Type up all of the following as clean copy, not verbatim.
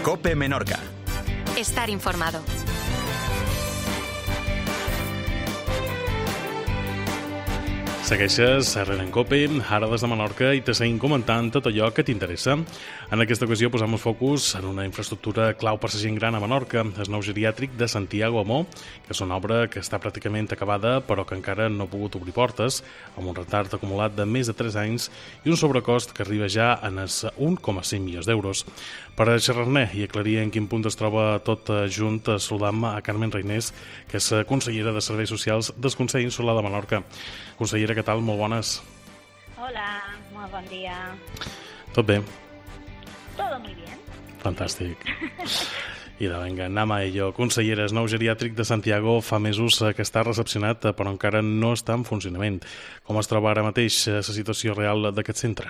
COPE Menorca. Estar informado. Segueixes a Rere en COPE, ara des de Menorca, i te seguim comentant tot allò que t'interessa. En aquesta ocasió posam el focus en una infraestructura clau per la gent gran a Menorca, el nou geriàtric de Santiago Amó, que és una obra que està pràcticament acabada però que encara no ha pogut obrir portes, amb un retard acumulat de més de 3 anys i un sobrecost que arriba ja en els 1,5 milions d'euros. Per xerrar-ne i aclarir en quin punt es troba tot junt, saludam a Carmen Reinés, que és consellera de Serveis Socials del Consell Insular de Menorca. Consellera, què tal? Molt bones. Hola, molt bon dia. Tot bé? Todo muy bien. Fantàstic. I de vinga, anem a ello. Consellera, el nou geriàtric de Santiago fa mesos que està recepcionat, però encara no està en funcionament. Com es troba ara mateix la situació real d'aquest centre?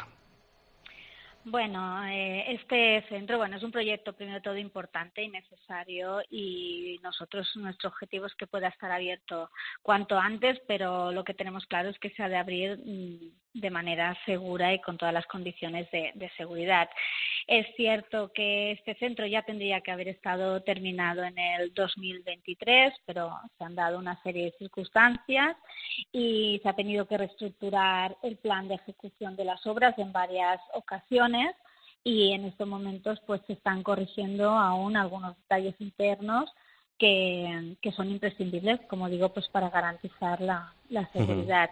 Bueno, este centro, es un proyecto primero de todo importante y necesario y nuestro objetivo es que pueda estar abierto cuanto antes, pero lo que tenemos claro es que se ha de abrir de manera segura y con todas las condiciones de seguridad. Es cierto que este centro ya tendría que haber estado terminado en el 2023, pero se han dado una serie de circunstancias y se ha tenido que reestructurar el plan de ejecución de las obras en varias ocasiones y en estos momentos pues se están corrigiendo aún algunos detalles internos que son imprescindibles, como digo, pues para garantizar la seguridad.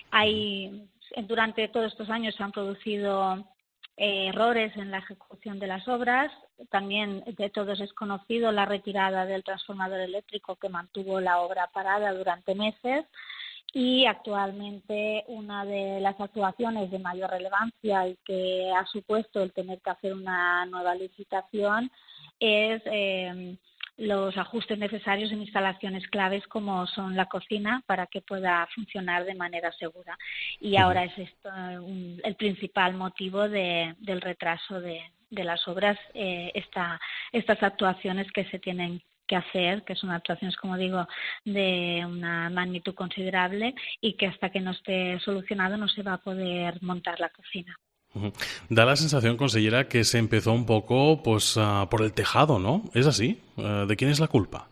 Durante todos estos años se han producido errores en la ejecución de las obras. También de todos es conocido la retirada del transformador eléctrico que mantuvo la obra parada durante meses y actualmente una de las actuaciones de mayor relevancia y que ha supuesto el tener que hacer una nueva licitación es los ajustes necesarios en instalaciones claves como son la cocina para que pueda funcionar de manera segura. Y ahora es esto el principal motivo del retraso de las obras, estas actuaciones que se tienen que hacer, que son actuaciones, como digo, de una magnitud considerable y que hasta que no esté solucionado no se va a poder montar la cocina. Da la sensación, consellera, que se empezó un poco por el tejado, ¿no? ¿Es así? ¿De quién es la culpa?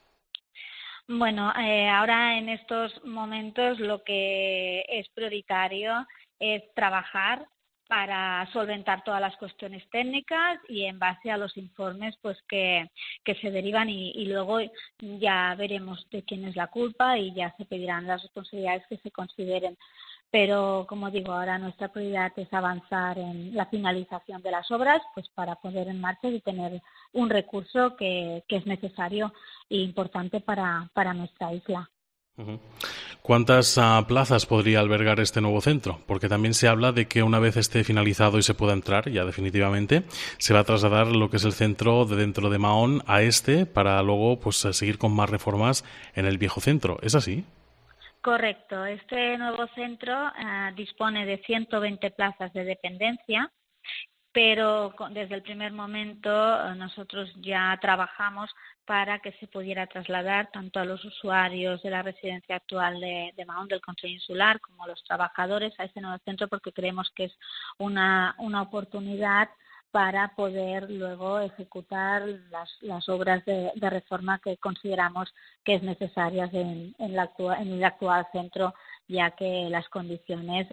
Bueno, ahora en estos momentos lo que es prioritario es trabajar para solventar todas las cuestiones técnicas y en base a los informes pues que se derivan y luego ya veremos de quién es la culpa y ya se pedirán las responsabilidades que se consideren. Pero, como digo, ahora nuestra prioridad es avanzar en la finalización de las obras pues para poder en marcha y tener un recurso que es necesario e importante para nuestra isla. ¿Cuántas plazas podría albergar este nuevo centro? Porque también se habla de que una vez esté finalizado y se pueda entrar ya definitivamente, se va a trasladar lo que es el centro de dentro de Mahón a para luego seguir con más reformas en el viejo centro. ¿Es así? Correcto. Este nuevo centro dispone de 120 plazas de dependencia, pero desde el primer momento nosotros ya trabajamos para que se pudiera trasladar tanto a los usuarios de la residencia actual de Mahón, del Consell Insular, como a los trabajadores a este nuevo centro, porque creemos que es una oportunidad para poder luego ejecutar las obras de reforma que consideramos que es necesarias en el actual centro, ya que las condiciones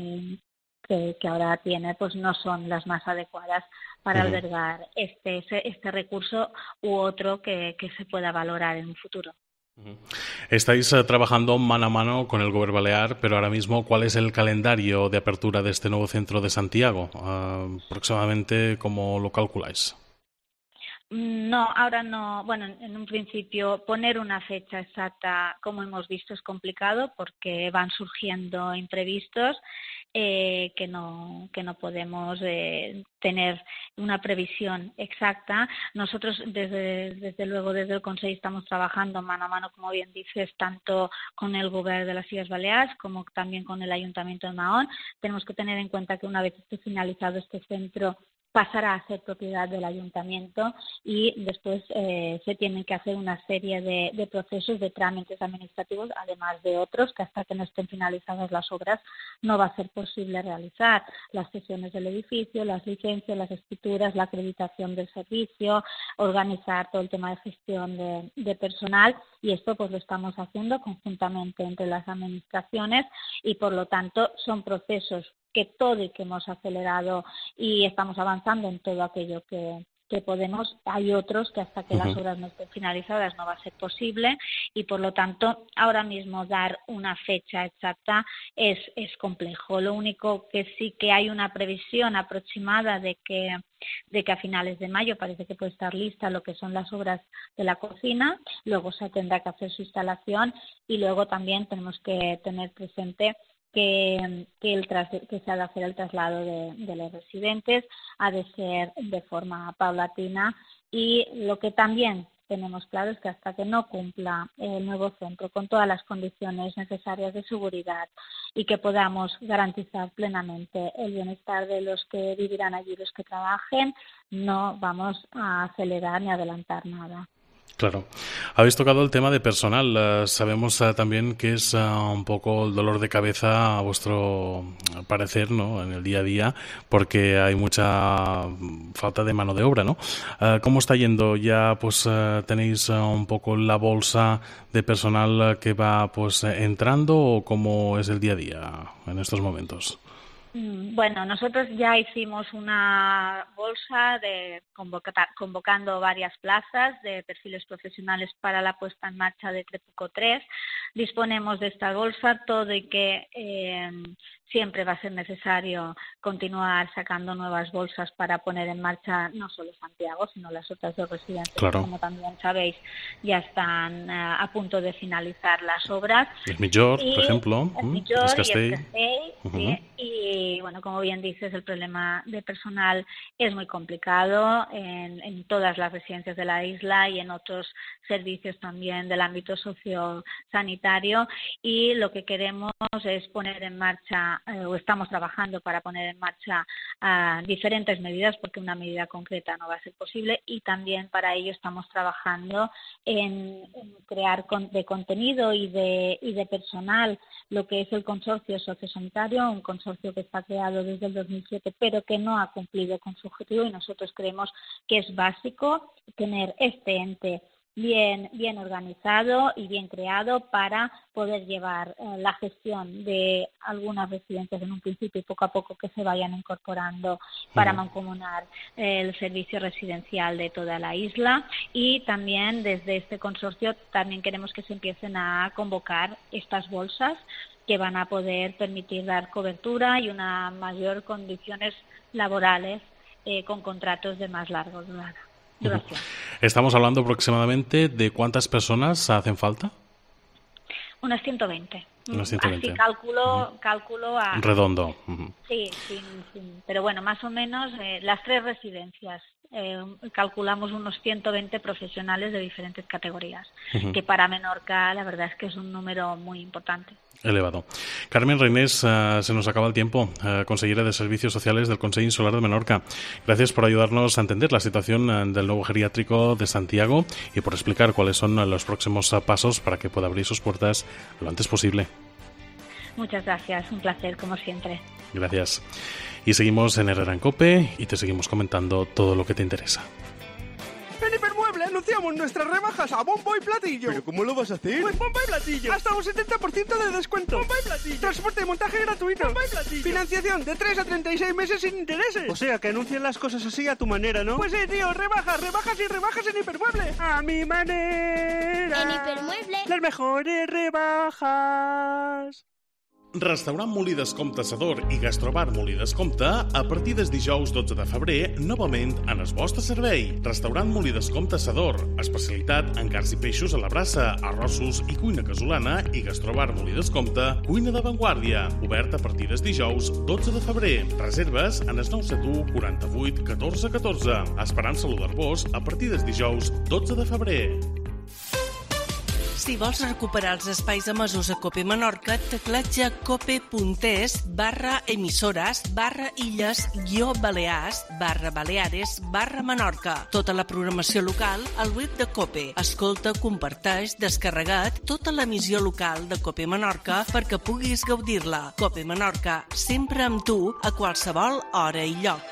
que ahora tiene pues no son las más adecuadas para albergar este recurso u otro que se pueda valorar en un futuro. Estáis trabajando mano a mano con el Gobierno Balear, pero ahora mismo, ¿cuál es el calendario de apertura de este nuevo centro de Santiago? Aproximadamente, ¿cómo lo calculáis? No, ahora no. Bueno, en un principio poner una fecha exacta, como hemos visto, es complicado porque van surgiendo imprevistos que no podemos tener una previsión exacta. Nosotros, desde luego, desde el Consell estamos trabajando mano a mano, como bien dices, tanto con el Gobierno de las Illes Balears como también con el Ayuntamiento de Mahón. Tenemos que tener en cuenta que una vez esté finalizado este centro, pasará a ser propiedad del ayuntamiento y después se tienen que hacer una serie de procesos, de trámites administrativos, además de otros que hasta que no estén finalizadas las obras no va a ser posible realizar las cesiones del edificio, las licencias, las infraestructuras, la acreditación del servicio, organizar todo el tema de gestión de personal, y esto pues lo estamos haciendo conjuntamente entre las administraciones y por lo tanto son procesos que todo y que hemos acelerado y estamos avanzando en todo aquello que podemos. Hay otros que hasta que las obras no estén finalizadas no va a ser posible y por lo tanto ahora mismo dar una fecha exacta es complejo. Lo único que sí que hay una previsión aproximada de que a finales de mayo parece que puede estar lista lo que son las obras de la cocina, luego se tendrá que hacer su instalación y luego también tenemos que tener presente que se ha de hacer el traslado de los residentes, ha de ser de forma paulatina y lo que también tenemos claro es que hasta que no cumpla el nuevo centro con todas las condiciones necesarias de seguridad y que podamos garantizar plenamente el bienestar de los que vivirán allí, los que trabajen, no vamos a acelerar ni adelantar nada. Claro. Habéis tocado el tema de personal. Sabemos también que es un poco el dolor de cabeza a vuestro parecer, ¿no?, en el día a día, porque hay mucha falta de mano de obra, ¿no? ¿Cómo está yendo? ¿Ya pues tenéis un poco la bolsa de personal que va pues entrando o cómo es el día a día en estos momentos? Bueno, nosotros ya hicimos una bolsa convocando varias plazas de perfiles profesionales para la puesta en marcha de Trepuco 3. Disponemos de esta bolsa, todo y que siempre va a ser necesario continuar sacando nuevas bolsas para poner en marcha no solo Santiago, sino las otras dos residencias, claro, que como también sabéis ya están a punto de finalizar las obras. El Millor, por ejemplo, el Millor y el Castell, ¿sí? Y bueno, como bien dices, el problema de personal es muy complicado en todas las residencias de la isla y en otros servicios también del ámbito sociosanitario, y lo que queremos es poner en marcha o estamos trabajando para poner en marcha diferentes medidas, porque una medida concreta no va a ser posible, y también para ello estamos trabajando en crear de contenido y de personal lo que es el consorcio sociosanitario, un consorcio que está creado desde el 2007 pero que no ha cumplido con su objetivo, y nosotros creemos que es básico tener este ente bien organizado y bien creado para poder llevar la gestión de algunas residencias en un principio y poco a poco que se vayan incorporando para mancomunar el servicio residencial de toda la isla. Y también desde este consorcio también queremos que se empiecen a convocar estas bolsas que van a poder permitir dar cobertura y una mayor condiciones laborales con contratos de más larga duración. Estamos hablando aproximadamente de ¿cuántas personas hacen falta? Unas 120. Unas 120. Así cálculo a... Redondo. Sí, pero bueno, más o menos las tres residencias calculamos unos 120 profesionales de diferentes categorías, que para Menorca la verdad es que es un número muy importante. Elevado. Carmen Reinés, se nos acaba el tiempo, consellera de Servicios Sociales del Consell Insular de Menorca. Gracias por ayudarnos a entender la situación del nuevo geriátrico de Santiago y por explicar cuáles son los próximos pasos para que pueda abrir sus puertas lo antes posible. Muchas gracias, un placer como siempre. Gracias. Y seguimos en Herrera en COPE y te seguimos comentando todo lo que te interesa. En Hipermueble anunciamos nuestras rebajas a bombo y platillo. ¿Pero cómo lo vas a hacer? Pues bombo y platillo. Hasta un 70% de descuento. Bombo y platillo. Transporte y montaje gratuito. Bombo y platillo. Financiación de 3 a 36 meses sin intereses. O sea, que anuncian las cosas así a tu manera, ¿no? Pues sí, tío, rebajas y rebajas en Hipermueble. A mi manera. En Hipermueble. Las mejores rebajas. Restaurant Molí d'Escompte Sador i Gastrobar Molí d'Escompte, a partir des dijous 12 de febrer, novament en el vostre servei. Restaurant Molí d'Escompte Sador, especialitat en carns i peixos a la brasa, arrossos i cuina casolana, i Gastrobar Molí d'Escompte, cuina d'avantguàrdia. Obert a partir des dijous 12 de febrer. Reserves en el 971 48 14 14. Esperant saludar-vos a partir des dijous 12 de febrer. Si vols recuperar els espais emesos a COPE Menorca, teclatja cope.es/emissores/illes-balears/Baleares/Menorca. Tota la programació local al web de COPE. Escolta, comparteix, descarrega't tota l'emissió local de COPE Menorca perquè puguis gaudir-la. COPE Menorca, sempre amb tu, a qualsevol hora i lloc.